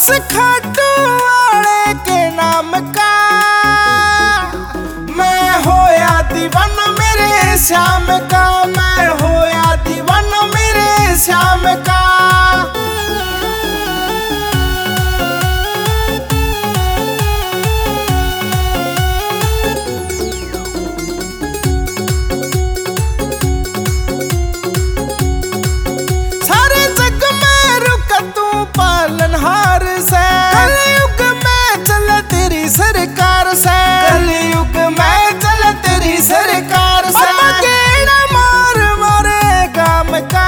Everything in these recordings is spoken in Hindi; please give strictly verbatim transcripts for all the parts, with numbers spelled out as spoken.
उस खाटू वाले के नाम का मैं होया दीवाना मेरे श्याम का, मैं होया दीवाना मेरे श्याम का। सारे जग में रुक तू पालनहार से, कलयुग में चल तेरी सरकार से, कलयुग में चल तेरी सरकार से। गेड़ा मार मारे गाम का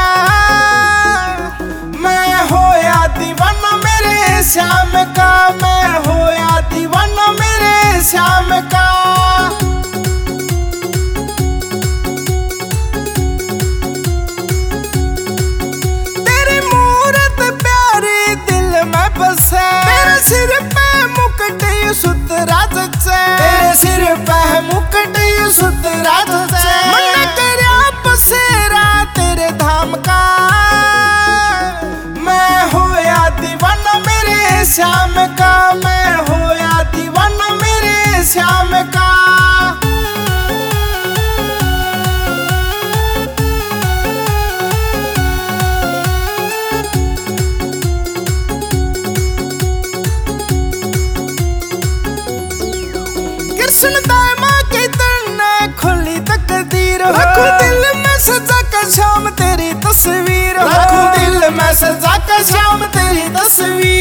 मैं होया दीवाना मेरे श्याम का, मैं होया दीवाना मेरे श्याम का। तेरी मूरत प्यारी दिल में बसे, तेरे सिर पे मुकुट सुतराज से, तेरे सिर पे मुकुट सुतराज से। मन करया बसेरा तेरे धाम का मैं होया दीवाना मेरे श्याम का, मैं होया दीवाना मेरे श्याम का। कृष्ण दामा की तरह खुली तकदीर, रखूं दिल में सजा कर श्याम तेरी तस्वीर, रखूं दिल में सजा कर श्याम तेरी तस्वीर।